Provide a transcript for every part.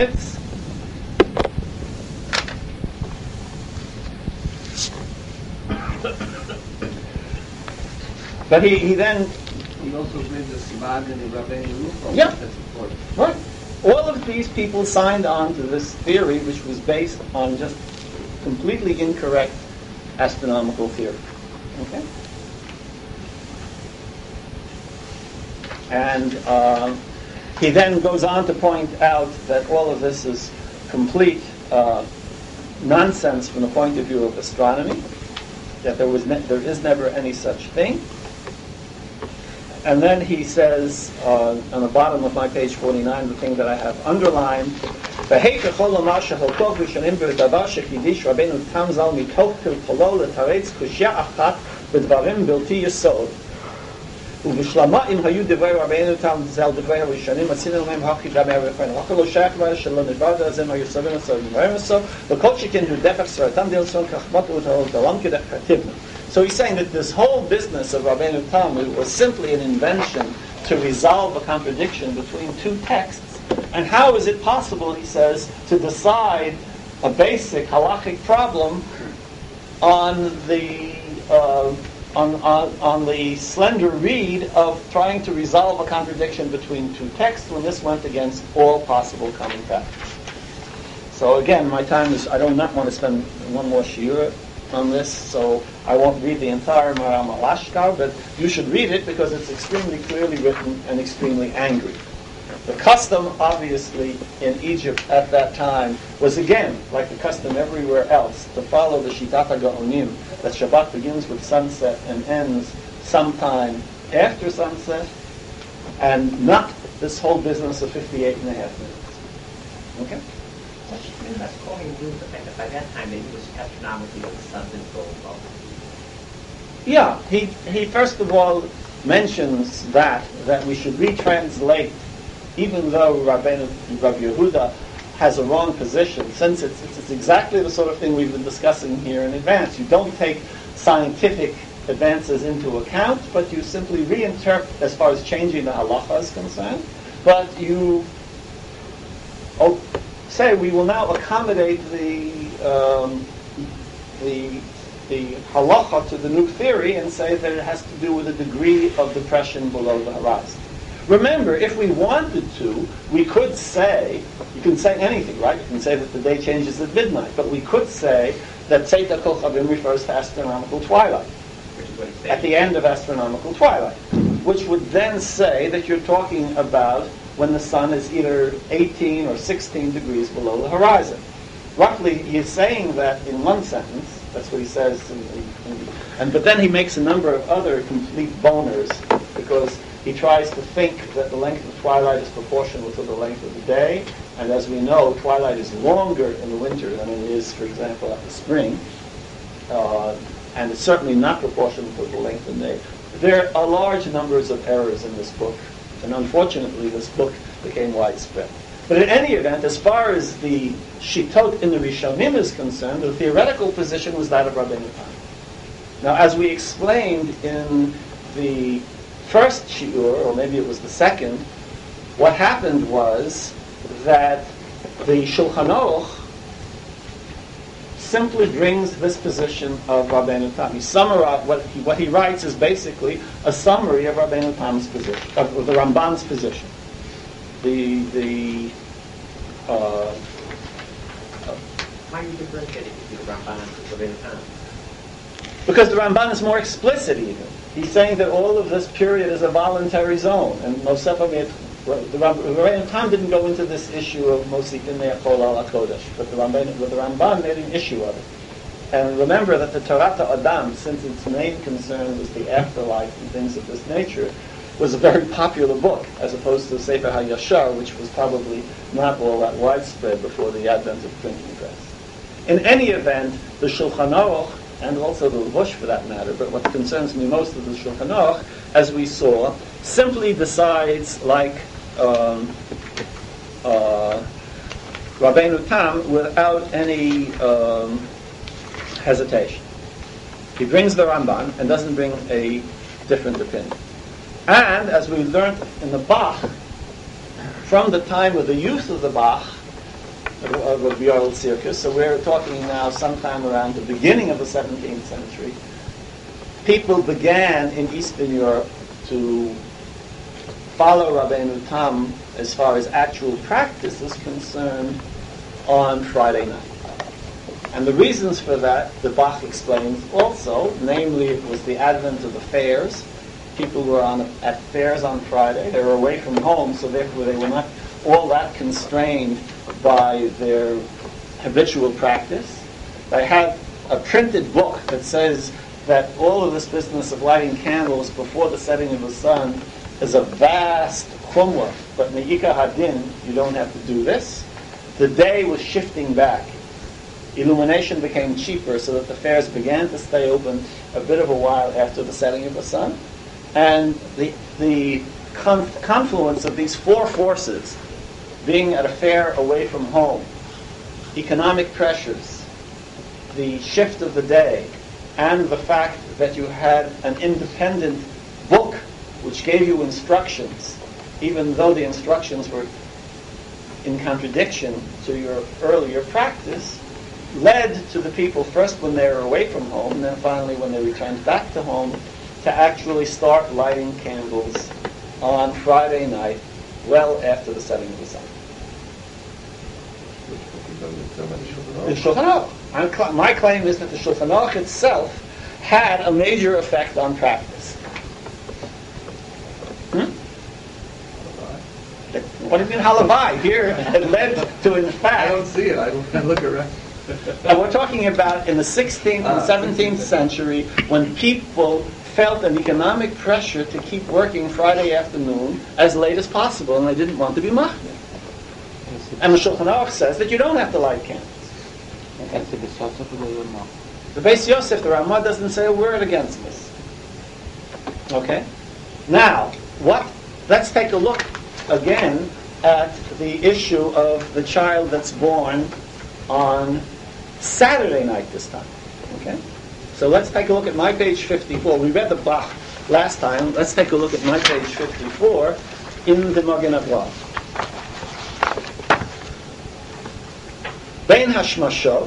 It's but he then He also brings the Sibad and the Rabbeinu Ruchel. Yeah. That's important. right. All of these people signed on to this theory, which was based on just completely incorrect astronomical theory. Okay. And he then goes on to point out that all of this is complete nonsense from the point of view of astronomy, that there is never any such thing. And then he says, on the bottom of my page 49, the thing that I have underlined, ובשלמאים היו דברי רבינו תם זל דברי הראשונים עשינו להם הכי דמי רפאנו אכל לא שייך כבר שלא נדבר דרזם היו סבים הסבים והרמסו וכל שכן הוא דפק סרטם דלסון כחמות ותהול דלם כדך כתיבנו. So he's saying that this whole business of Rabbeinu Tam was simply an invention to resolve a contradiction between two texts. And how is it possible, he says, to decide a basic halachic problem on the on the slender reed of trying to resolve a contradiction between two texts when this went against all possible common factors. So again, my time is, I do not want to spend one more shiur on this, so I won't read the entire Maram al-Ashkar, but you should read it because it's extremely clearly written and extremely angry. The custom, obviously, in Egypt at that time was, again, like the custom everywhere else, to follow the Shitat HaGaonim, that Shabbat begins with sunset and ends sometime after sunset, and not this whole business of 58 and a half minutes. Okay? That's calling you the fact that by that time they used astronomically the sun didn't go above. Yeah, he first of all mentions that we should retranslate, even though Rabbi Yehuda has a wrong position, since it's exactly the sort of thing we've been discussing here in advance. You don't take scientific advances into account, but you simply reinterpret as far as changing the halacha is concerned, but you say we will now accommodate the halacha to the new theory and say that it has to do with a degree of depression below the horizon. Remember, if we wanted to, we could say, you can say anything, right? You can say that the day changes at midnight, but we could say that Tzeit HaKochavim refers to astronomical twilight, at the end of astronomical twilight, which would then say that you're talking about when the sun is either 18 or 16 degrees below the horizon. Roughly, he's saying that in one sentence. That's what he says. But then he makes a number of other complete boners, because he tries to think that the length of twilight is proportional to the length of the day. And as we know, twilight is longer in the winter than it is, for example, at the spring. And it's certainly not proportional to the length of the day. There are large numbers of errors in this book. And unfortunately, this book became widespread. But in any event, as far as the Shitot in the Rishonim is concerned, the theoretical position was that of Rabbeinu Tam. Now, as we explained in the first shiur, or maybe it was the second, what happened was that the Shulchan Aruch simply brings this position of Rabbeinu Tam. He summarized what he writes is basically a summary of Rabbeinu Tam's position, of the Ramban's position. Why are you differentiating between the Ramban and Rabbeinu Tam? Because the Ramban is more explicit even. He's saying that all of this period is a voluntary zone, and the Rabbeinu Tam didn't go into this issue of Mosifin Me'achol al HaKodesh, but the Ramban made an issue of it. And remember that the Torah Adam, since its main concern was the afterlife and things of this nature, was a very popular book, as opposed to Sefer HaYashar, which was probably not all that widespread before the advent of printing press. In any event, the Shulchan Aruch, and also the Levush for that matter, but what concerns me most of the Shulchan Aruch, as we saw, simply decides like Rabbeinu Tam without any hesitation. He brings the Ramban and doesn't bring a different opinion. And, as we learned in the Bach, from the time of the youth of the Bach, of a Bjorl circus. So we're talking now sometime around the beginning of the 17th century. People began in Eastern Europe to follow Rabbeinu Tam as far as actual practice is concerned on Friday night. And the reasons for that, the Bach explains also, namely it was the advent of the fairs. People were at fairs on Friday. They were away from home, so therefore they were not all that constrained by their habitual practice. They have a printed book that says that all of this business of lighting candles before the setting of the sun is a vast chumrah, but me'ika hadin, you don't have to do this. The day was shifting back. Illumination became cheaper, so that the fairs began to stay open a bit of a while after the setting of the sun. And the confluence of these four forces, being at a fair away from home, economic pressures, the shift of the day, and the fact that you had an independent book which gave you instructions, even though the instructions were in contradiction to your earlier practice, led to the people, first when they were away from home, and then finally when they returned back to home, to actually start lighting candles on Friday night, well after the setting of the sun. The Shulchan Aruch. My claim is that the Shulchan Aruch itself had a major effect on practice. What do you mean halavai? Here it led to, in fact... I don't see it. I look around. And we're talking about in the 16th and 17th century, when people felt an economic pressure to keep working Friday afternoon as late as possible, and they didn't want to be machmir. And the Shulchan Aruch says that you don't have to light candles. Okay? The Beis Yosef, the Ramah, doesn't say a word against this. Okay? Now, let's take a look again at the issue of the child that's born on Saturday night this time. Okay? So let's take a look at my page 54. We read the Bach last time. Let's take a look at my page 54 in the Magen Avraham. Bein Hashmashot,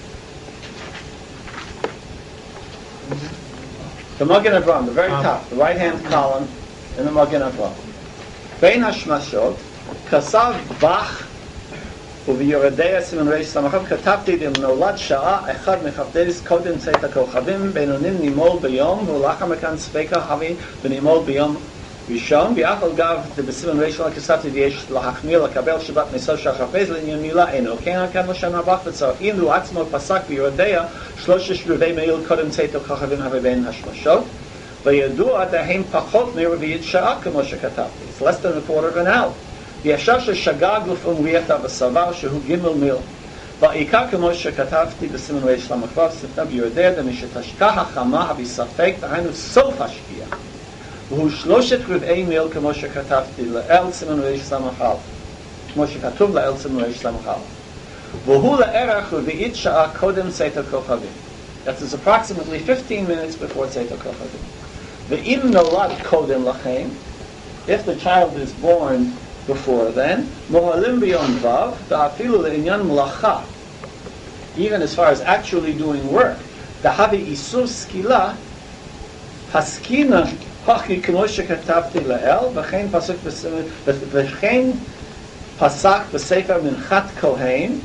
the Magen Avraham, the very top, the right-hand column in the Magen Avraham. Bein Hashmashot, Kasav Bach, וביורדיה סימן ר' סמ"כ כתבתי נולד שעה אחד מחפדס קודם צאת הכוכבים בינונים נימול ביום ולאחר מכן ספקה הבי ונימול ביום ראשון ואף על גב בסימן ר' שלה כתבתי יש להחמיר לקבל שבת מסוף שהחפז לעניין מילה אינו כן הכן לשם הבח וצריכים הוא עצמו פסק ביורדיה 3/4 מעיל קודם צאת הכוכבים הבי בין השמשות וידוע דהם פחות מרביעית שעה כמו שכתבתי. It's less than a quarter of an hour. וישר ששגג לפעומייתה וסבר שהוא גימל מיל. בעיקר כמו שכתבתי בסימן ר' סמ"ך ספנה ביודע דמשתשקע החמה בספק דהיינו סוף השקיעה. והוא 3/4 מיל כמו שכתבתי לאל סימן ר' סמ"ך. כמו שכתוב לאל סימן ר' סמ"ך. והוא לערך רביעית שעה קודם צאת הכוכבים. That is approximately 15 minutes before צאת הכוכבים. ואם נולד קודם לכן, if the child is born before then, mohalim b'yom vav, da'afilu le'inyan melacha, even as far as actually doing work, da'havi isur skila, haskina hachi k'mo shekatavti le'el, v'chein pasuk v'chein pasak b'sefer minchat kohen,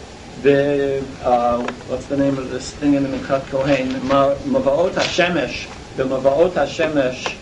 what's the name of this thing in the minchat kohen? Mavaot hashemesh, the Mavaot hashemesh,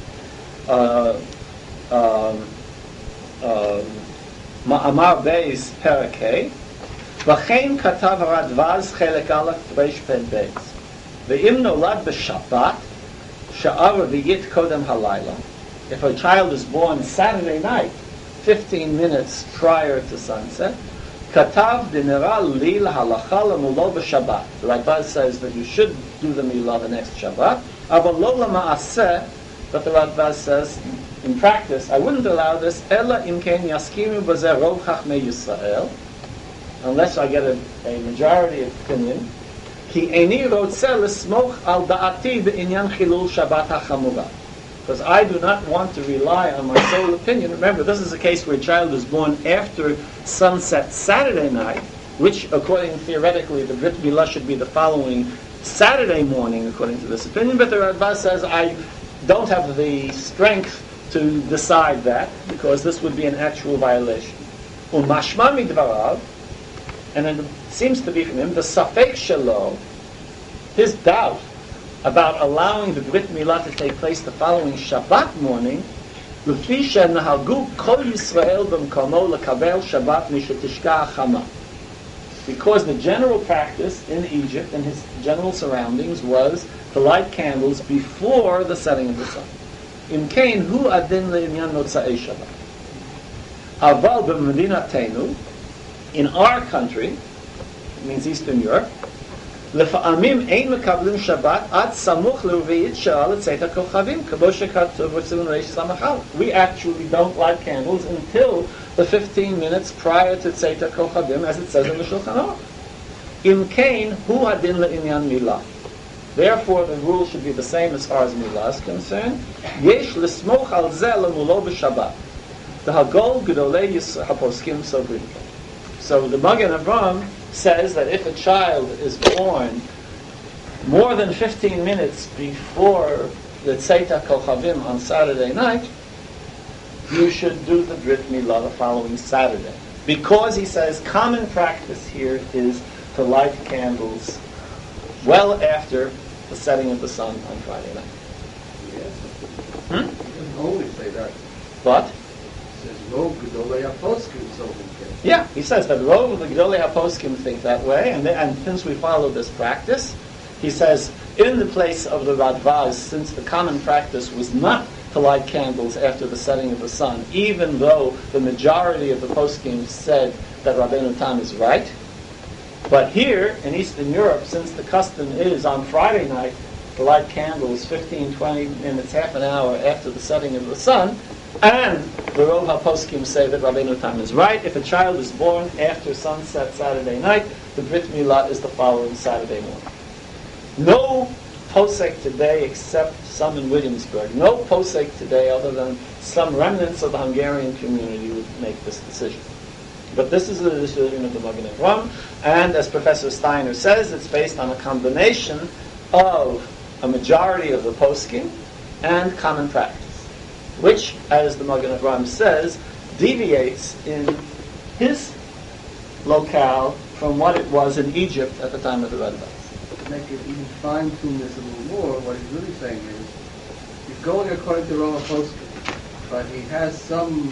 מאמר בייס פרק ה' וכן כתב הרדב"ז חלק א' רפ"ב ואם נולד בשבת שעה רביעית קודם הלילה, if a child is born Saturday night 15 minutes prior to sunset, כתב דנראה לי להלכה למולו בשבת. The Radbaz says that you should do the milah the next Shabbat, אבל לא למעשה, but the Radbaz says in practice, I wouldn't allow this, Ella imken yaskimu b'zeh rov chachmei Yisrael, unless I get a majority opinion, ki eini rotzeh l'smoch al da'ati b'inyan chilul Shabbat ha'chamura. Because I do not want to rely on my sole opinion. Remember, this is a case where a child is born after sunset Saturday night, which, according theoretically, the Brit Milah should be the following Saturday morning, according to this opinion, but the Radbaz says, I don't have the strength to decide that, because this would be an actual violation. Umashma midvarav, and it seems to be from him, the Safek Shelo, his doubt about allowing the Brit Milah to take place the following Shabbat morning, L'fi shenahagu kol Yisrael b'mkomo lekabel Shabbat mishetishka chama. Because the general practice in Egypt and his general surroundings was to light candles before the setting of the sun. Im kain hu adin le'inyan motza'ei Shabbat. Aval b'medinatenu, in our country, it means Eastern Europe, לפעמים אין מקבלים שבת עד סמוך לרביעית שעה לצאת הכוכבים, כמו שכתוב בציון ריש סמ"א. We actually don't light candles until the 15 minutes prior to tzeit הכוכבים, as it says in the Shulchan Aruch. אם כן, הוא הדין לעניין מילה. Therefore, the rule should be the same as far as מילה is concerned. יש לסמוך על זה למולו בשבת. והגול גדולי הפוסקים סוברים. So the Magen Avraham says that if a child is born more than 15 minutes before the Tzeit HaKochavim on Saturday night, you should do the Brit Milah the following Saturday. Because, he says, common practice here is to light candles well after the setting of the sun on Friday night. Yes. He doesn't always say that. But? He says, no, Gedolei HaPoskim, so we can. Yeah, he says that Rov of the Gedolei HaPoskim think that way, and since we follow this practice, he says, in the place of the Radbaz, since the common practice was not to light candles after the setting of the sun, even though the majority of the poskim said that Rabbeinu Tam is right, but here in Eastern Europe, since the custom is on Friday night to light candles 15, 20 minutes, half an hour after the setting of the sun, and the Rov HaPoskim say that Rabbeinu Tam is right. If a child is born after sunset Saturday night, the Brit Milah is the following Saturday morning. No posek today, except some in Williamsburg, no posek today other than some remnants of the Hungarian community would make this decision. But this is the decision of the Magen Avraham, and as Professor Steiner says, it's based on a combination of a majority of the poskim and common practice, which, as the Magen Avraham says, deviates in his locale from what it was in Egypt at the time of the Radbaz. To make it even fine-tune this a little more, what he's really saying is, he's going according to Rov HaPoskim, but he has some,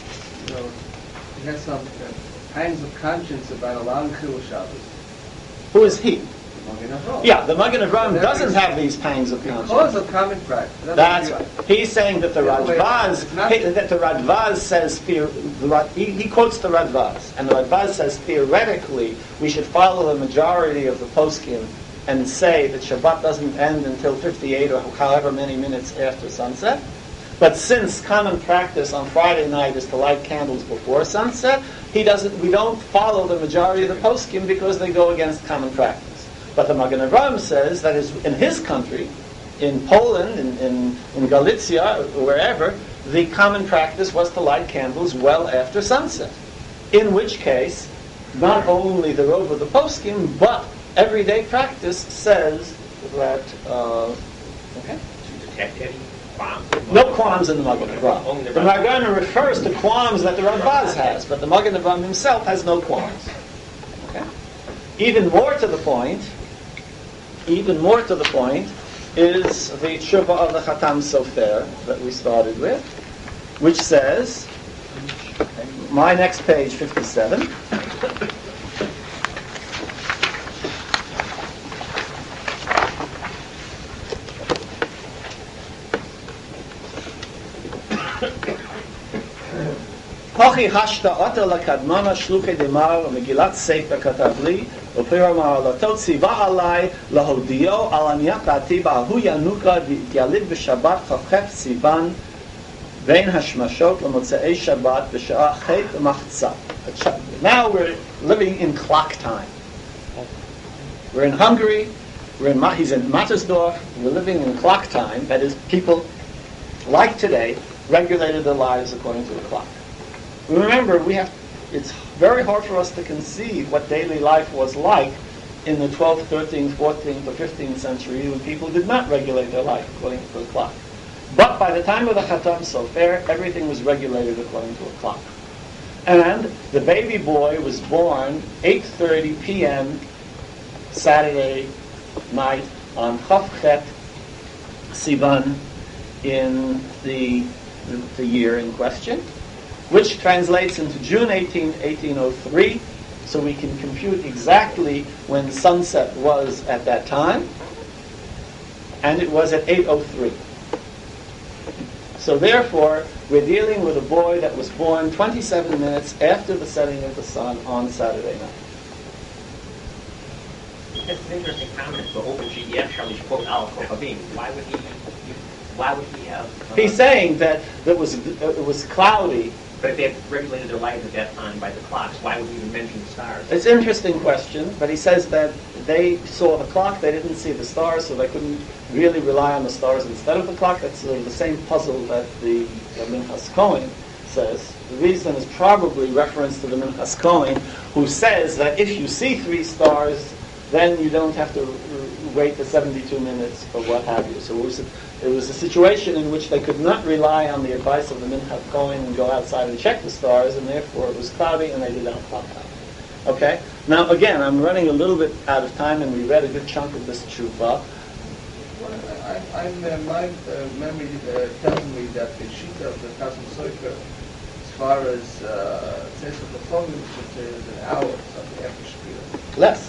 pangs of conscience about allowing Chilul Shabbos. Who is he? Magen Avraham. Yeah, the Magen Avraham doesn't have these pangs of conscience. Because of common practice. That's right. He's saying that the Radbaz says, he quotes the Radbaz, and the Radbaz says theoretically we should follow the majority of the poskim and say that Shabbat doesn't end until 58 or however many minutes after sunset. But since common practice on Friday night is to light candles before sunset, we don't follow the majority of the poskim because they go against common practice. But the Magen Avraham says that in his country, in Poland, in Galicia, wherever, the common practice was to light candles well after sunset. In which case, not only the Rov of the poskim, but everyday practice says that, okay? To detect any qualms? No qualms in the Magen Avraham. The Magen Avraham refers to qualms that the Radbaz has, but the Magen Avraham himself has no qualms. Okay? Even more to the point is the tshuva of the Chatam Sofer that we started with, which says, my next page, 57. Hochi hashta lakadmana shluchei demar Megillat Sefer katav li u'pira ma'alatot tziva alai lahodio al aniyat dati ba'ahu yanuka v'yalid b'Shabbat chafchef Sivan vein hashmashot l'motzei Shabbat b'sha'a chet machzah. Now we're living in clock time. We're in Hungary. He's in Mattersdorf. We're living in clock time. That is, people like today regulated their lives according to the clock. Remember, it's very hard for us to conceive what daily life was like in the 12th, 13th, 14th, or 15th century when people did not regulate their life according to a clock. But by the time of the Chatam Sofer, everything was regulated according to a clock. And the baby boy was born 8:30 p.m. Saturday night on Chavchet Sivan in the year in question, which translates into June 1803, so we can compute exactly when sunset was at that time, and it was at 8:03. So therefore, we're dealing with a boy that was born 27 minutes after the setting of the sun on Saturday night. That's an interesting comment. So open GDF Shalish quote Al Kochavim. Why would he have? He's saying that it was cloudy. But if they had regulated their lives at that time by the clocks, why would he even mention the stars? It's an interesting question, but he says that they saw the clock, they didn't see the stars, so they couldn't really rely on the stars instead of the clock. That's sort of the same puzzle that the Minchas Kohen says. The reason is probably reference to the Minchas Kohen, who says that if you see 3 stars, then you don't have to wait the 72 minutes or what have you. So it was a situation in which they could not rely on the advice of the Minchas Kohen and go outside and check the stars, and therefore it was cloudy and they did not clock out. Okay? Now again, I'm running a little bit out of time, and we read a good chunk of this tshuva. My memory tells me that the sheet of the Chasam Sofer, as far as says of the phone, is an hour or something after Shkira. Less.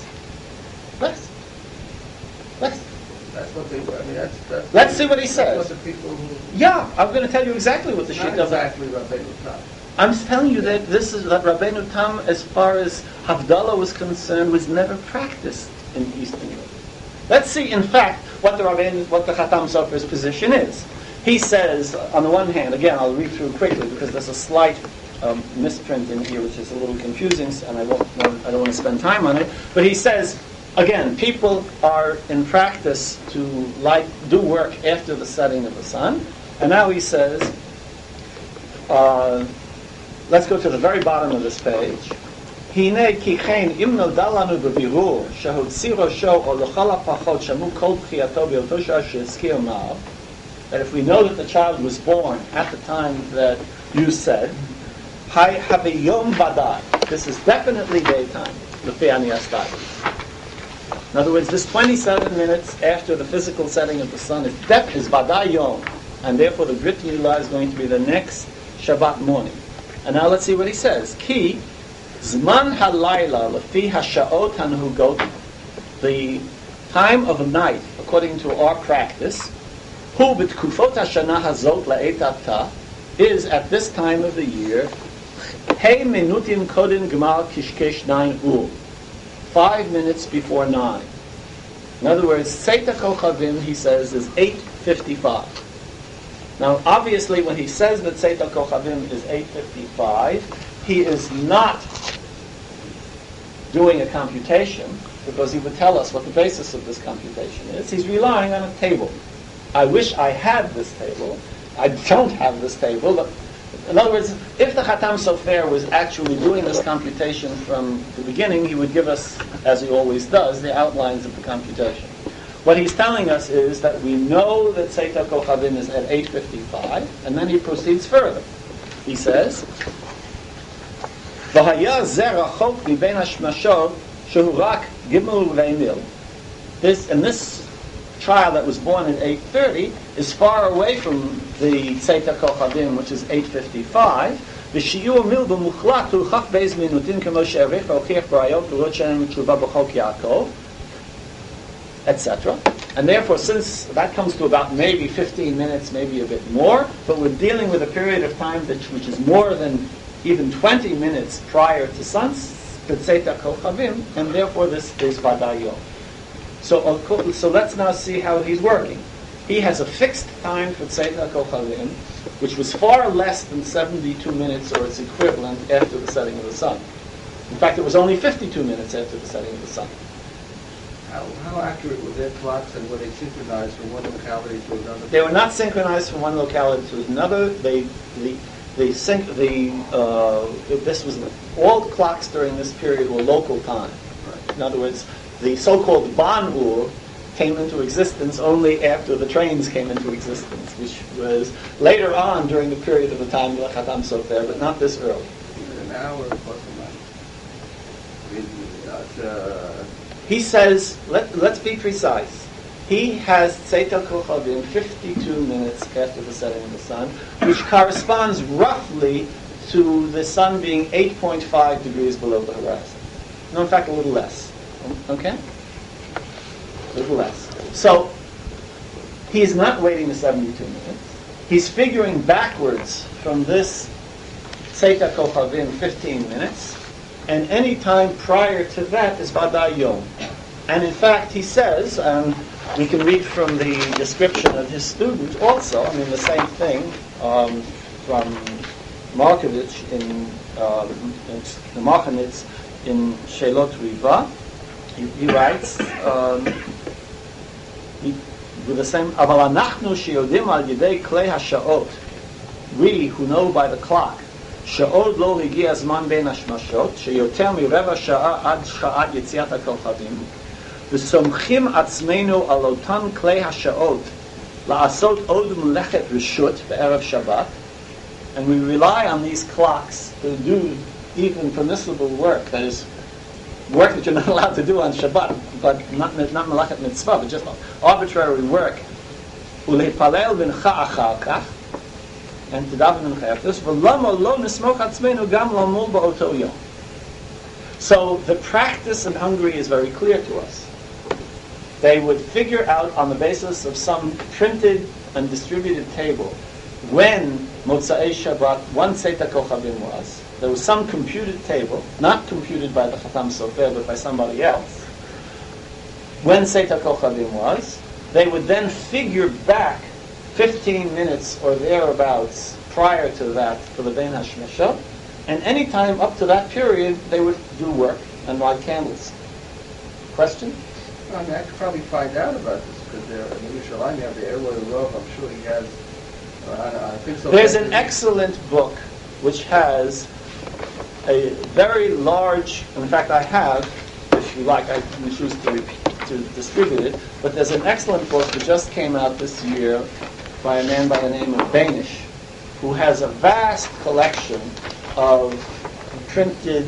That's what they. I mean, that's. Let's see what he says. That's what the people who. Yeah, I'm going to tell you exactly what the sheet Not of. exactly Rabbeinu Tam. I'm telling you that this is that Rabbeinu Tam, as far as Havdalah was concerned, was never practiced in Eastern Europe. Let's see, in fact, what the Chatam Sofer's position is. He says, on the one hand, again, I'll read through quickly because there's a slight misprint in here, which is a little confusing, and I don't want to spend time on it. But he says, again, people are in practice to do work after the setting of the sun, and now he says. Let's go to the very bottom of this page. That if we know that the child was born at the time that you said, this is definitely daytime. In other words, this 27 minutes after the physical setting of the sun is Vaday Yom, and therefore the Brit Milah is going to be the next Shabbat morning. And now let's see what he says. Ki Zman halayla lefi hasha'ot hanhugot, the time of night, according to our practice, hu b'tkufot hashana hazot la'etata, is at this time of the year, hey minutim kodin gmal kishkesh 9 ur, 5 minutes before 9. In other words, Tzeit HaKochavim, he says, is 8:55. Now, obviously, when he says that Tzeit HaKochavim is 8:55, he is not doing a computation, because he would tell us what the basis of this computation is. He's relying on a table. I wish I had this table. I don't have this table. But in other words, if the Chatam Sofer was actually doing this computation from the beginning, he would give us, as he always does, the outlines of the computation. What he's telling us is that we know that Tzeit HaKochavim is at 8:55, and then he proceeds further. He says, "V'haya zeh rachok mibein hashmashot shehu rak gimel ve'imil." This child that was born at 8:30 is far away from the Tzeit HaKochavim, which is 8:55. V'shiur mil b'muchlat hu chaf beis minutin kemo she'arich v'ochiach b'rayot v'rot she'en m'tshuva b'chok Yaakov, etc. And therefore, since that comes to about maybe 15 minutes, maybe a bit more, but we're dealing with a period of time which is more than even 20 minutes prior to sunset, Tzeit HaKochavim, and therefore this is Vaday Yom. So let's now see how he's working. He has a fixed time for Tzeit HaKochavim, which was far less than 72 minutes or its equivalent after the setting of the sun. In fact, it was only 52 minutes after the setting of the sun. How accurate were their clocks, and were they synchronized from one locality to another? They were not synchronized from one locality to another. this was all clocks during this period were local time. In other words, the so-called Ban-Ur came into existence only after the trains came into existence, which was later on during the period of the time of the Khatam Sofer, but not this early. An hour plus a night. He says, let's be precise. He has Tzeitel Kochavim 52 minutes after the setting of the sun, which corresponds roughly to the sun being 8.5 degrees below the horizon. No, in fact, a little less. Okay? A little less. So, he's not waiting the 72 minutes. He's figuring backwards from this Tzeitel Kochavim 15 minutes, and any time prior to that is Vadai Yom. And in fact, he says, we can read from the description of his student also, the same thing from Markovitch in Machanitz in Shelot Riva. He writes, with the same, אבל אנחנו שיודעים על ידי כלי השעות, we who know by the clock, שעוד לא הגיע הזמן בין השמשות, שיותר מרבע שעה עד שעת יציאת הכוכבים, וסומכים עצמנו על אותן כלי השעות לעשות עוד מלאכת רשות בערב שבת, and we rely on these clocks to do even permissible work, that is, work that you're not allowed to do on Shabbat, but not melachet mitzvah, but just arbitrary work. ולהתפלל בנחה אחר כך, and to daven mincha after this, ולמה לא נסמוך עצמנו גם למול באותו יום. So the practice in Hungary is very clear to us. They would figure out on the basis of some printed and distributed table when Motzei Shabbat, one Tzeitel Kochavim was. There was some computed table, not computed by the Khatam Sofer, but by somebody else. When Tzeitel Kochavim was, they would then figure back 15 minutes or thereabouts prior to that for the Bein HaShmeshot, and any time up to that period, they would do work and light candles. Question? I could probably find out about this, because in Yerushalayim you have the Eloi Rov, I'm sure he has, I think so. There's an excellent book which has a very large, in fact I have, if you like, I can choose to distribute it, but there's an excellent book that just came out this year by a man by the name of Banish, who has a vast collection of printed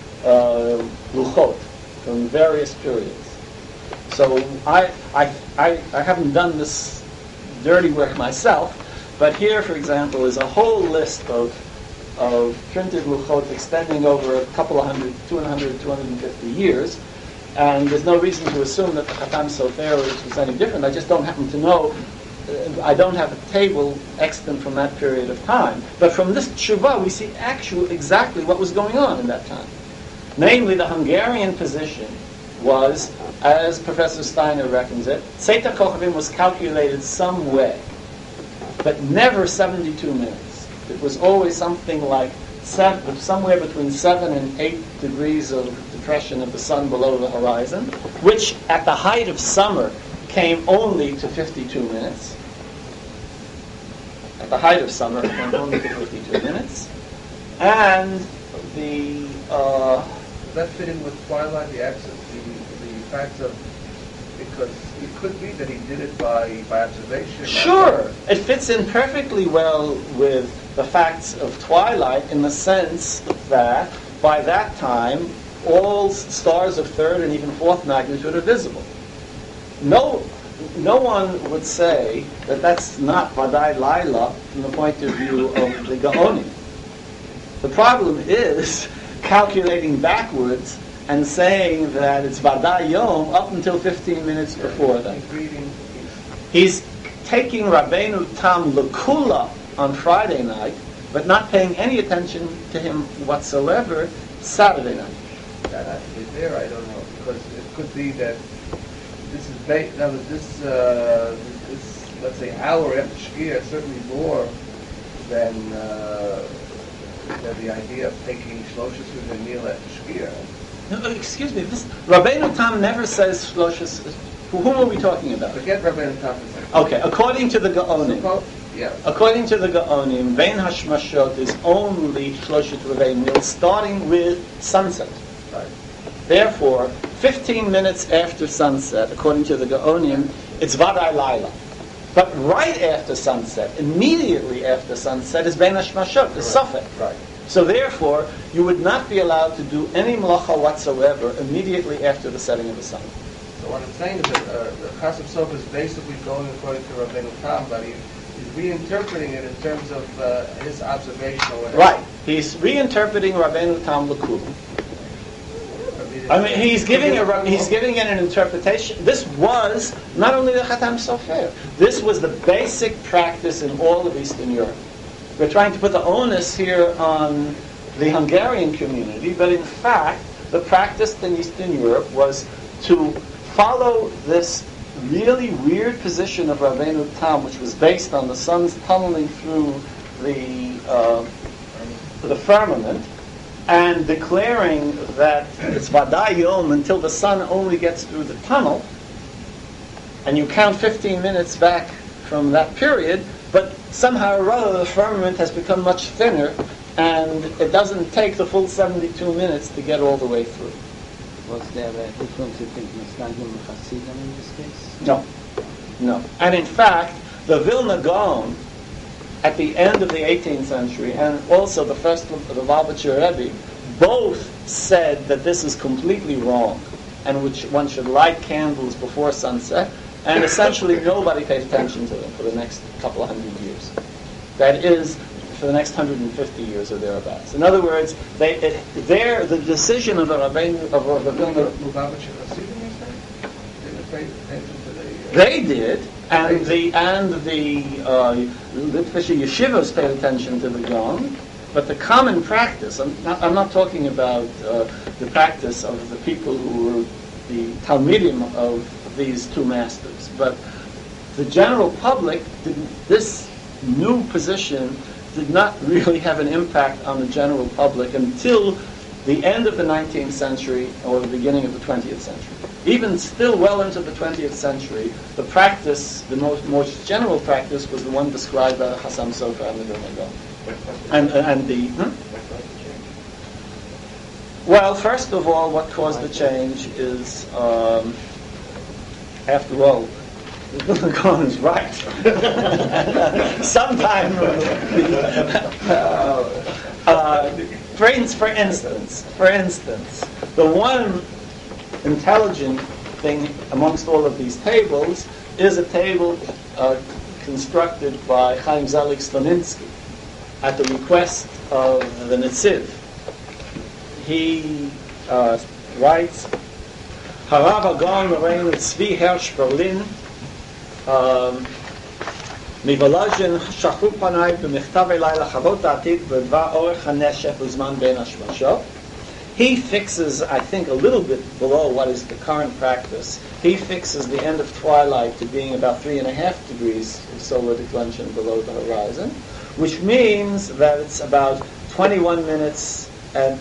luchot from various periods. So I haven't done this dirty work myself, but here, for example, is a whole list of printed luchot extending over a couple of 250 years, and there's no reason to assume that the Khatam Sofer was any different. I just don't happen to know. I don't have a table extant from that period of time. But from this tshuva, we see exactly what was going on in that time. Namely, the Hungarian position was, as Professor Steiner reckons it, Tzeitel Kochavim was calculated some way, but never 72 minutes. It was always something like somewhere between 7 and 8 degrees of depression of the sun below the horizon, which at the height of summer came only to 52 minutes. At the height of summer, it came only to 52 minutes. And the... Does that fit in with twilight, the axis, the fact of... Because it could be that he did it by observation. Sure! It fits in perfectly well with the facts of twilight in the sense that by that time, all stars of third and even fourth magnitude are visible. No one would say that that's not Vadai Laila from the point of view of the Gaonim. The problem is calculating backwards and saying that it's Vadai Yom up until 15 minutes before that. He's taking Rabbeinu Tam Lekula on Friday night, but not paying any attention to him whatsoever Saturday night. That has to be there, I don't know, because it could be that this is based, now this let's say hour after Shkia is certainly more than the idea of taking Shloshes with a meal after Shkia. No, excuse me, Rabbeinu Tam never says Shloshes. Whom are we talking about? Forget Rabbeinu Tam. Okay, according to the Gaonim. Yeah. According to the Gaonim, Bein Hashmashot is only Shloshet Revei Mil, starting with sunset. Right. Therefore, 15 minutes after sunset, according to the Gaonim, it's Vadai Laila. But right after sunset, immediately after sunset, is Bein Hashmashot, is Safek. Right. So therefore, you would not be allowed to do any melacha whatsoever immediately after the setting of the sun. So what I'm saying is that the Chasam Sof is basically going according to Rabbeinu Tam, but he's reinterpreting it in terms of his observation or whatever. Right. He's reinterpreting Rabbeinu Tam L'Kul. I mean, he's giving it an interpretation. This was not only the Chatam Sofer. This was the basic practice in all of Eastern Europe. We're trying to put the onus here on the Hungarian community, but in fact, the practice in Eastern Europe was to follow this really weird position of Rabbeinu Tam, which was based on the sun's tunneling through the firmament, and declaring that it's Vadai Yom until the sun only gets through the tunnel, and you count 15 minutes back from that period, but somehow or other the firmament has become much thinner, and it doesn't take the full 72 minutes to get all the way through. Was there a difference between Masnagim and Hasidim in this case? No. And in fact, the Vilna Gaon, at the end of the 18th century, and also the first of the Lubavitcher Rebbe, both said that this is completely wrong, and which one should light candles before sunset, and essentially nobody paid attention to them for the next couple of hundred years. That is, for the next 150 years or thereabouts. In other words, the decision of the Rabbeinu of the Vilna. Lubavitcher Hasidim, you say? Didn't pay attention to the... They did, and the Litvische yeshivas paid attention to the Gaon, but the common practice, I'm not talking about the practice of the people who were the Talmidim of these two masters, but the general public, this new position did not really have an impact on the general public until the end of the 19th century or the beginning of the 20th century. Even still well into the 20th century, the practice, the most general practice, was the one described by the Chassam Sofer and the Vilna Gaon. Well, first of all, what caused the change is, after all, the Vilna Gaon is right. Sometime, for instance, the one intelligent thing amongst all of these tables is a table constructed by Chaim Zelig Sloninsky at the request of the Netziv. He writes, Harav Hagon Moreinu Tzvi Hersh Berlin Mivolozhin Shachru Panay B'Michtav Elai Lachavot Atid V'Dvar Orech HaNeshech Uzman Ben Hashmashot. He fixes, I think, a little bit below what is the current practice. He fixes the end of twilight to being about 3.5 degrees of solar declension below the horizon, which means that it's about 21 minutes it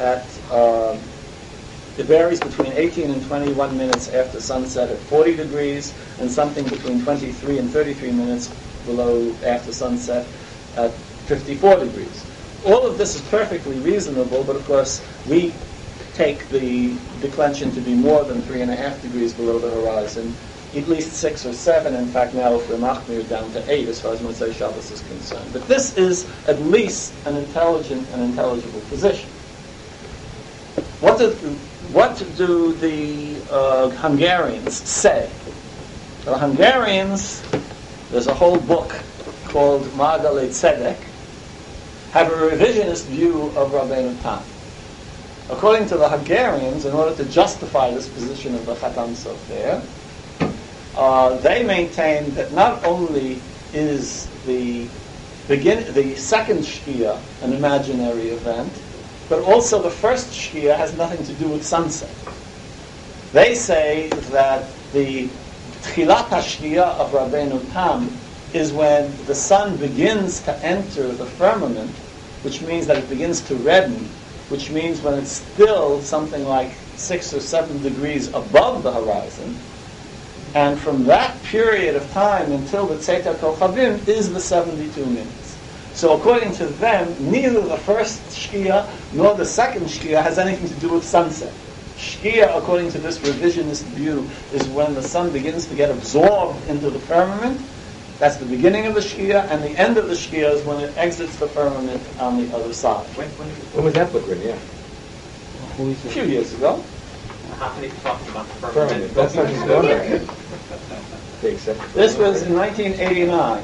varies between 18 and 21 minutes after sunset at 40 degrees, and something between 23 and 33 minutes below after sunset at 54 degrees. All of this is perfectly reasonable, but of course we take the declension to be more than 3.5 degrees below the horizon, at least 6 or 7. In fact, now if we're machmir, down to 8 as far as Motzei Shabbos is concerned. But this is at least an intelligent and intelligible position. What do the Hungarians say? The Hungarians, there's a whole book called Ma'agalei Tzedek, have a revisionist view of Rabbeinu Tam. According to the Hungarians, in order to justify this position of the Chatam Sofer, they maintain that not only is the second Shkia an imaginary event, but also the first Shkia has nothing to do with sunset. They say that the Tchilat HaShkia of Rabbeinu Tam is when the sun begins to enter the firmament, which means that it begins to redden, which means when it's still something like 6 or 7 degrees above the horizon, And from that period of time until the Tzeit HaKochavim is the 72 minutes. So according to them, neither the first Shkia nor the second Shkia has anything to do with sunset. Shkia, according to this revisionist view, is when the sun begins to get absorbed into the firmament. That's the beginning of the Shkia, and the end of the Shkia is when it exits the firmament on the other side. When was that book written? Yeah. Who is A it? few years ago. How can they be talking about the Firmament. firmament? That's not just one. They accept it. This was in 1989.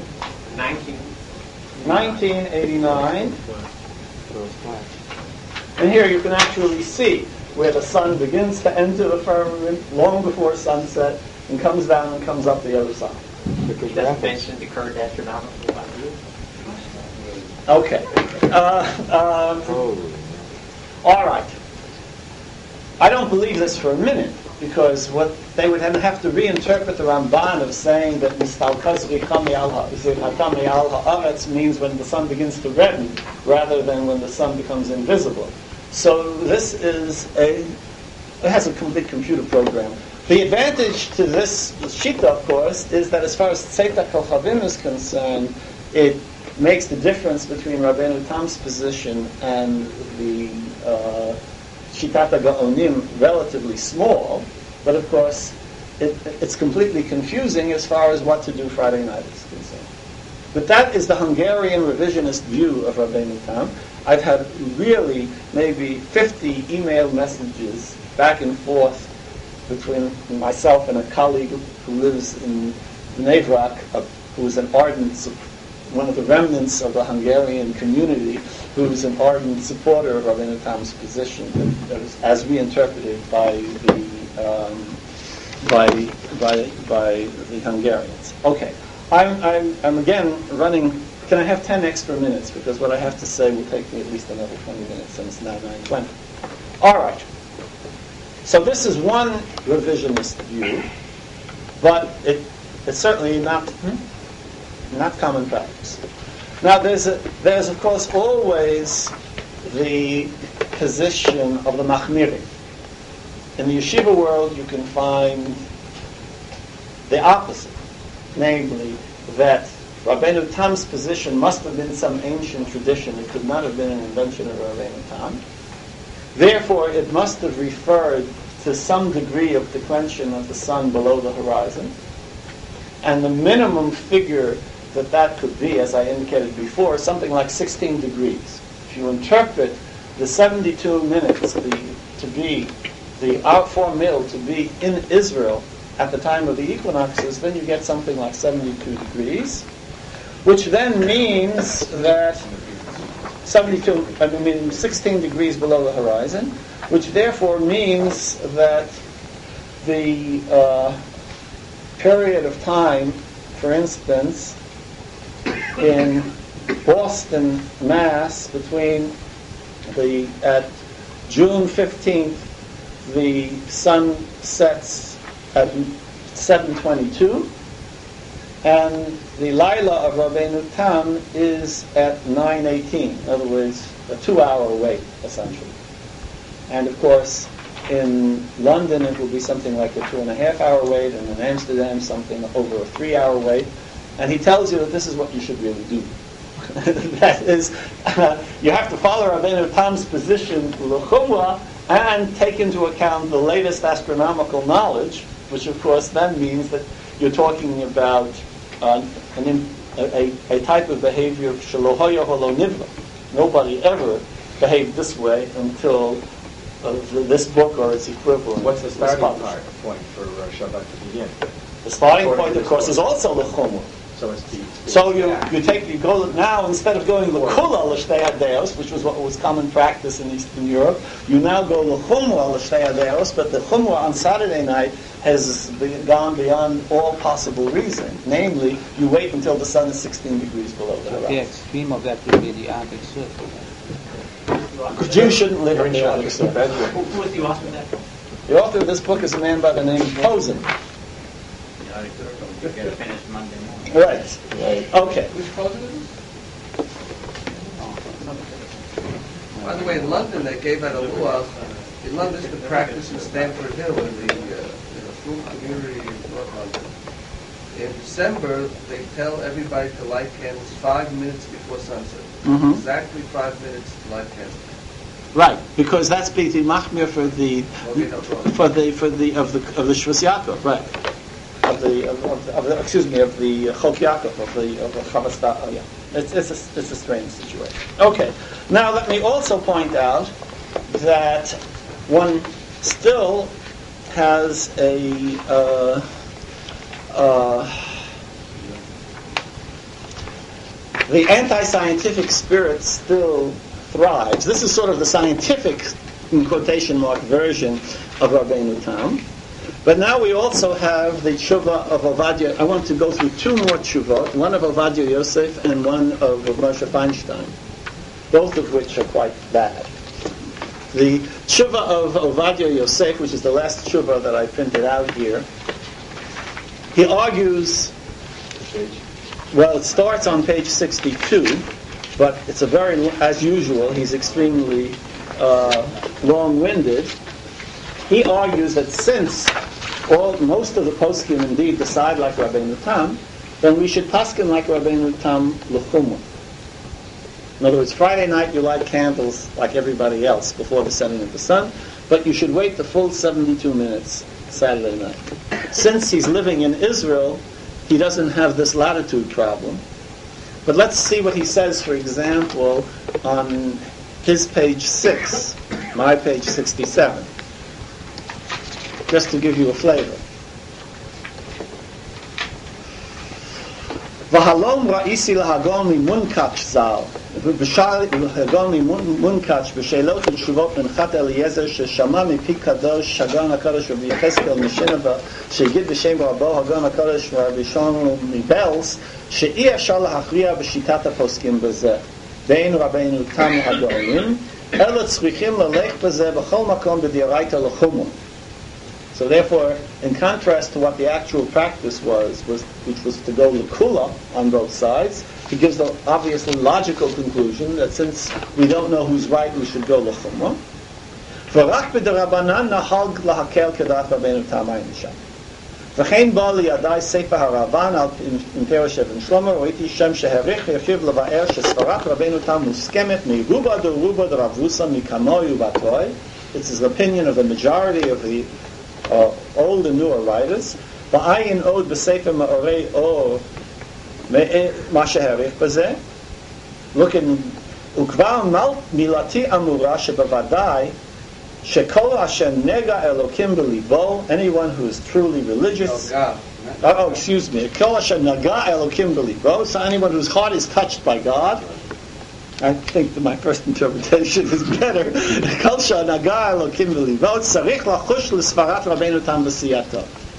1989. And here you can actually see where the sun begins to enter the firmament long before sunset and comes down and comes up the other side. Because Doesn't rabbits. mention the current astronomical value. Okay. Oh. All right. I don't believe this for a minute, because what they would then have to reinterpret the Ramban of saying that Mistalkaz Richami al ha'aretz means when the sun begins to redden, rather than when the sun becomes invisible. So this it has a complete computer program. The advantage to this shita, of course, is that as far as Tzeit HaKochavim is concerned, it makes the difference between Rabbeinu Tam's position and the Shitat HaGaonim relatively small, but of course it's completely confusing as far as what to do Friday night is concerned. But that is the Hungarian revisionist view of Rabbeinu Tam. I've had really maybe 50 email messages back and forth between myself and a colleague who lives in Bnei Brak, who is an ardent, one of the remnants of the Hungarian community, who is an ardent supporter of Rabbeinu Tam's position, as reinterpreted by the Hungarians. Okay, I'm again running. Can I have 10 extra minutes, because what I have to say will take me at least another 20 minutes, and it's now 9:20. All right. So this is one revisionist view, but it's certainly not common practice. Now there's of course always the position of the Machmirim. In the yeshiva world, you can find the opposite, namely that Rabbeinu Tam's position must have been some ancient tradition. It could not have been an invention of Rabbeinu Tam. Therefore, it must have referred to some degree of declension of the sun below the horizon. And the minimum figure that could be, as I indicated before, something like 16 degrees. If you interpret the 72 minutes to be the hour 4 mil to be in Israel at the time of the equinoxes, then you get something like 72 degrees, which then means that 16 degrees below the horizon, which therefore means that the period of time, for instance, in Boston, Mass, at June 15th, the sun sets at 7:22, and the Laila of Rabbeinu Tam is at 9:18. In other words, a 2-hour wait, essentially. And of course, in London it will be something like a 2.5-hour wait, and in Amsterdam something over a 3-hour wait. And he tells you that this is what you should really do. That is, you have to follow Rabbeinu Tam's position l'chumrah and take into account the latest astronomical knowledge, which of course then means that you're talking about a type of behavior of shelo haya v'lo nivra. Nobody ever behaved this way until this book or its equivalent. What's the was starting published. point for Shabbat to begin? The starting According point, to of this course, book. is also l'chumrah. So it's the... So you go now, instead of going l'kula l'shtei hadeos, which was what was common practice in Eastern Europe, you now go l'chumra l'shtei hadeos, but the chumra on Saturday night has gone beyond all possible reason. Namely, you wait until the sun is 16 degrees below the The horizon. extreme of that would be the Arctic Circle. Jews shouldn't live in the Arctic Circle. Who was the author of that book? The author of this book is a man by the name of Posen. The Arctic Circle. You get it finished Monday morning. Right. Okay. Which closet is this? By the way, in London they gave out a luau. In London, the practice in Stamford Hill in the School Community in North London. In December, they tell everybody to light candles 5 minutes before sunset. Mhm. Exactly 5 minutes to light candles. Right, because that's Biti Machmir for the Okay, no problem. of the Shvus Yaakov, right? Of the Chok Yaakov, of the Chavas Da. Oh, yeah, it's a strange situation. Okay, now let me also point out that one still has the anti-scientific spirit still thrives. This is sort of the scientific, in quotation mark, version of Rabbeinu Tam. But now we also have the tshuva of Ovadia. I want to go through two more tshuvot, one of Ovadia Yosef and one of Moshe Feinstein, both of which are quite bad. The tshuva of Ovadia Yosef, which is the last tshuva that I printed out here, he argues, well, it starts on page 62, but it's a very, as usual, he's extremely long-winded. He argues that since most of the poskim indeed decide like Rabbeinu Tam, then we should paskin like Rabbeinu Tam l'chumah. In other words, Friday night you light candles like everybody else before the setting of the sun, but you should wait the full 72 minutes Saturday night. Since he's living in Israel, he doesn't have this latitude problem. But let's see what he says, for example, on his page 6, my page 67, just to give you a flavor. V'halom ra'isi lahagon limunkach zal, v'b'shal lahagon limunkach b'sheilot v'tshuvot menchat Eliezer sheshama mipi kadosh Hagon HaKadosh Rabbi Yecheskel Mishinava shegid b'shem Rabbo Hagon HaKadosh Rabbi Shon Mibels she'i afshar lahachriya b'shitat haposkim b'zeh bein Rabbeinu Tam ha'goyim ela tzrichim lalech b'zeh b'chol makom b'diaraita l'chumah. So therefore, in contrast to what the actual practice was which was to go l'kula on both sides, he gives the obviously logical conclusion that since we don't know who's right, we should go l'chumah. V'rach b'derabanan nahag lahakel kedat Rabbeinu Tam ayin sham. V'chein ba liyadai sefer haravan al Perush Even Shlomo roiti shem sheherich v'yachiv leva'er shesfarat Rabbeinu Tam muskemet miruba deruba deravusa mikamoy u'batoy. It's his opinion of the majority of the old and newer writers. V'ayin od b'sefer ma'orei or ma sheherich b'zeh. Look in ukvar milati amura shebavadai shekol asher nega elokim b'libo. Anyone who is truly religious. Excuse me. Kol asher nega elokim b'libo. So anyone whose heart is touched by God. I think that my first interpretation is better. Kol asher nega elokim b'libo tzarich lachush l'sfarat Rabbeinu Tam b'siyato.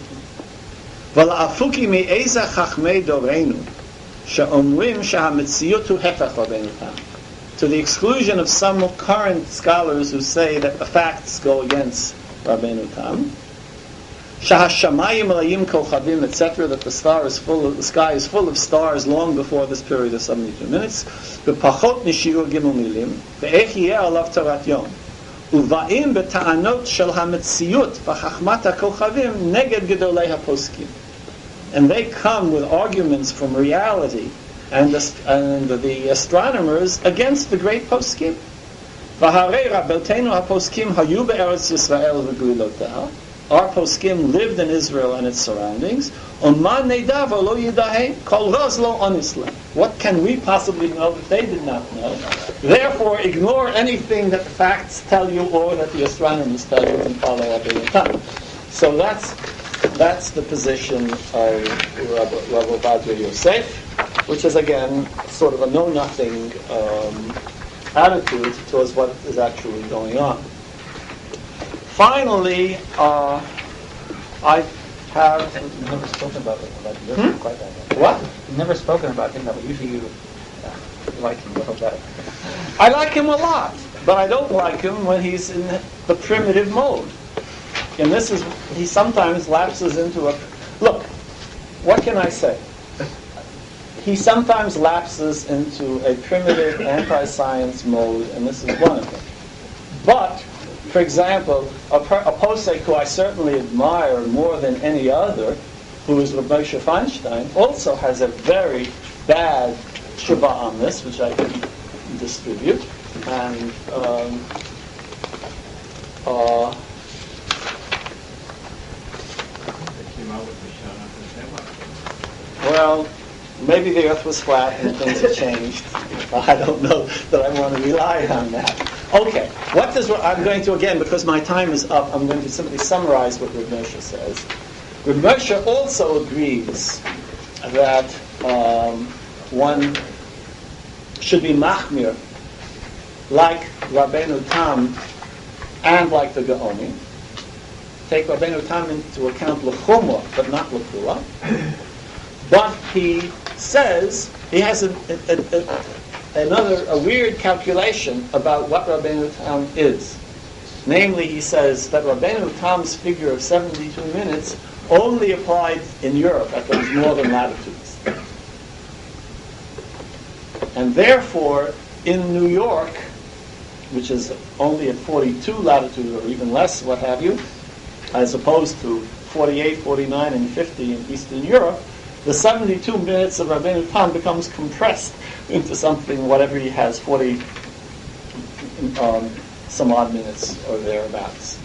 V'la'afuki mi'eza chachmei doreinu she'omrim she'hametziut hu hefech Rabbeinu Tam. To the exclusion of some current scholars who say that the facts go against Rabbeinu Tam. Shahashamayim alayim kolchavim, etc., that the sky is full of stars long before this period of 72 minutes. V'pachot nishiur gimel milim, ve'ech yeh alav tarat yom. Uva'im beta'anot shel hametziut v'chachmat ha'kolchavim neged gedolei ha'poskim. And they come with arguments from reality and the astronomers against the great poskim. V'harei rabbeinu haposkim hayu be'eretz Yisrael v'gulotah. Our poskim lived in Israel and its surroundings. What can we possibly know that they did not know? Therefore, ignore anything that the facts tell you or that the astronomers tell you and follow Rabbeinu Tam. So that's the position of Rav Ovadia Yosef, which is again sort of a know-nothing attitude towards what is actually going on. Finally, I have never spoken about Yosef quite that way. What? You've never spoken about him, but usually you like him a little better. I like him a lot, but I don't like him when he's in the primitive mode. And he sometimes lapses into a... Look, what can I say? He sometimes lapses into a primitive anti-science mode, and this is one of them. But For example, a posek who I certainly admire more than any other, who is Rav Moshe Feinstein, also has a very bad tshuva on this, which I can distribute. And well, maybe the earth was flat and things have changed. I don't know that I want to rely on that. Okay, I'm going to, again, because my time is up, I'm going to simply summarize what Rav Moshe says. Rav Moshe also agrees that one should be machmir, like Rabbeinu Tam and like the Gaonim. Take Rabbeinu Tam into account l'chumah, but not l'kula. But he says he has a weird calculation about what Rabbeinu Tam is. Namely, he says that Rabbeinu Tam's figure of 72 minutes only applied in Europe at those northern latitudes. And therefore, in New York, which is only at 42 latitude or even less, what have you, as opposed to 48, 49, and 50 in Eastern Europe, the 72 minutes of Rabbeinu Tam becomes compressed into something, whatever he has, 40 some odd minutes or thereabouts.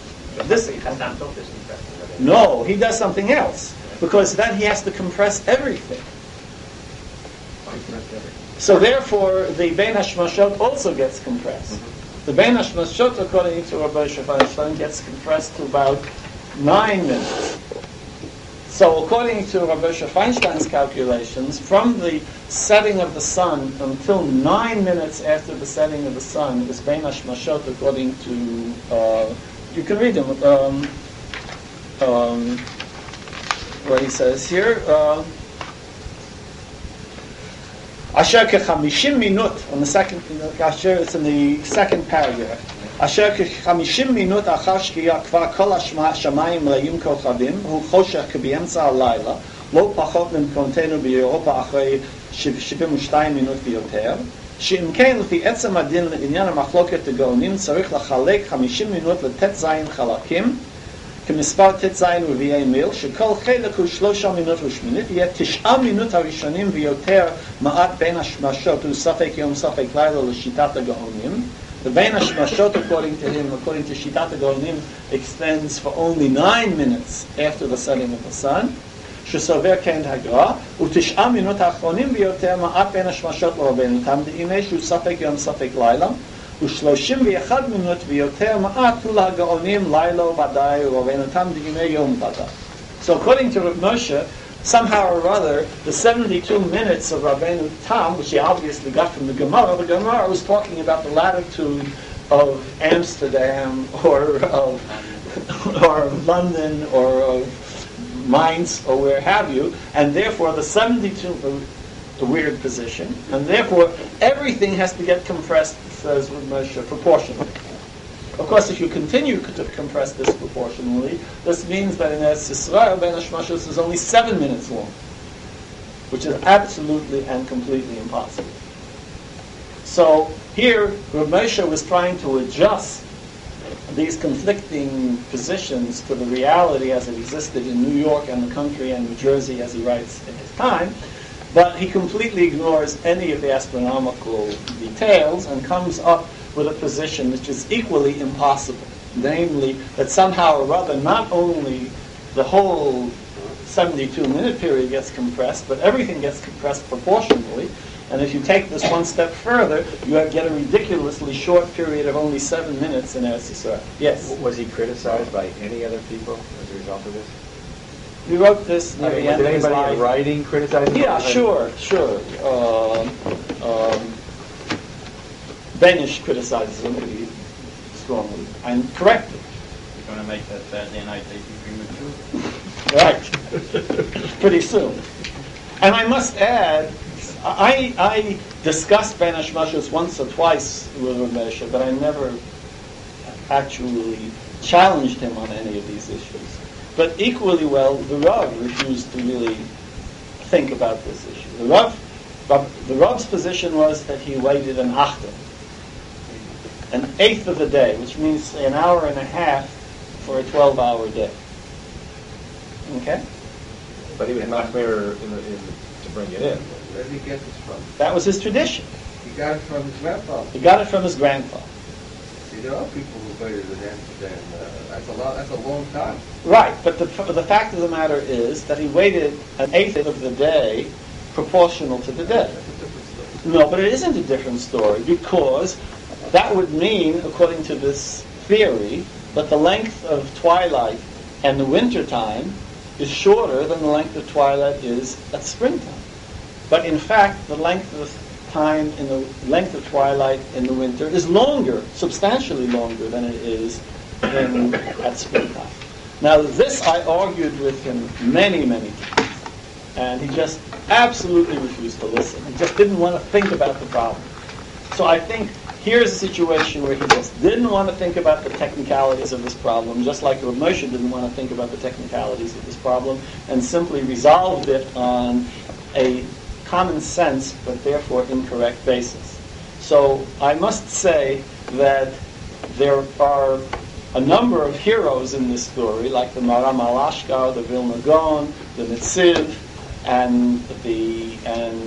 No, he does something else, because then he has to compress everything. So therefore, the Bein Hashmashot also gets compressed. The Bein Hashmashot, according to Rabbi Feinstein, gets compressed to about 9 minutes. So according to Rabbi Feinstein's calculations, from the setting of the sun until 9 minutes after the setting of the sun is Bein Hashmashot, according to, you can read him, what he says here, Asher ke-50 minut, on the second, Asher, it's in the second paragraph. Asher ke-50 minut achar shkiya kvar kol השמיים מלאים כוכבים, הוא חושך כבאמצע הלילה, לא פחות ממקומותינו באירופה אחרי 72 מינут ויותר, שאם כן, לפי עצם הדין לעניין המחלוקת הגאונים, צריך לחלק 50 מינут לט"ז חלקים, כמספר ט"ז רביעי מיל, שכל חלק הוא 3 מינות ושמינית, יהיה 9 מינות הראשונים ויותר מעט בין השמשות וספק יום ספק לילה לשיטת הגאונים. The Bein Hashmashot, according to him, according to Shitat HaGaonim, extends for only 9 minutes after the setting of the sun. שסובר כן הגר"א, ו9 מינות האחרונים ביותר מעט בין השמשות לרבנו תם, דהנה שהוא ספק יום ספק לילה, ו31 מינות ויותר מעט הוא להגאונים לילה ודאי, ורבנו תם דהנה יום ודאי. So according to Rav Moshe, somehow or other, the 72 minutes of Rabbeinu Tam, which he obviously got from the Gemara was talking about the latitude of Amsterdam or of London or of Mainz or where have you, and therefore the 72, a weird position, and therefore everything has to get compressed, says Rav Moshe, proportionally. Of course, if you continue to compress this proportionally, this means that in Eretz Yisrael, Bein Hashmashos is only 7 minutes long, which is absolutely and completely impossible. So here, Rav Moshe was trying to adjust these conflicting positions to the reality as it existed in New York and the country and New Jersey, as he writes in his time, but he completely ignores any of the astronomical details and comes up with a position which is equally impossible, namely that somehow or other not only the whole 72-minute period gets compressed, but everything gets compressed proportionally, and if you take this one step further, you get a ridiculously short period of only 7 minutes in Eretz Yisrael. Yes? Was he criticized by any other people as a result of this? He wrote this near the end of his life. Did anybody in writing criticize him? Yeah, sure. Benish criticizes him pretty strongly and correctly. You're going to make that Thursday night debut premature? Right. Pretty soon. And I must add, I discussed Bein Hashmashos once or twice with Rav Moshe, but I never actually challenged him on any of these issues. But equally well, the Rav refused to really think about this issue. The Rav's position was that he waited an achton. an eighth of a day, which means say, an hour and a half for a 12-hour day. Okay? But he was machmir to bring it in. Where did he get this from? That was his tradition. He got it from his grandfather. He got it from his grandfather. See, there are people who waited an Amsterdam. That's a long time. Right, but the fact of the matter is that he waited an eighth of the day proportional to the day. That's a different story. No, but it isn't a different story, because that would mean, according to this theory, that the length of twilight and the winter time is shorter than the length of twilight is at springtime. But in fact, the length of time in the length of twilight in the winter is longer, substantially longer than it is at springtime. Now, this I argued with him many, many times, and he just absolutely refused to listen. He just didn't want to think about the problem. So I think here's a situation where he just didn't want to think about the technicalities of this problem, just like Rav Moshe didn't want to think about the technicalities of this problem, and simply resolved it on a common sense, but therefore incorrect basis. So I must say that there are a number of heroes in this story, like the Maram al-Ashkar, the Vilna Gaon, the Netziv, and the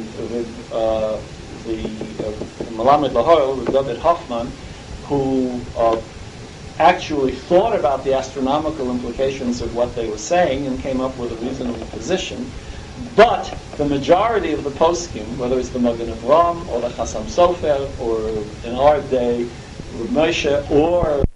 Malamed Lahoil, David Hoffman, who actually thought about the astronomical implications of what they were saying and came up with a reasonable position. But the majority of the poskim, whether it's the Magen Avraham or the Chassam Sofer, or in our day, Rav Moshe, or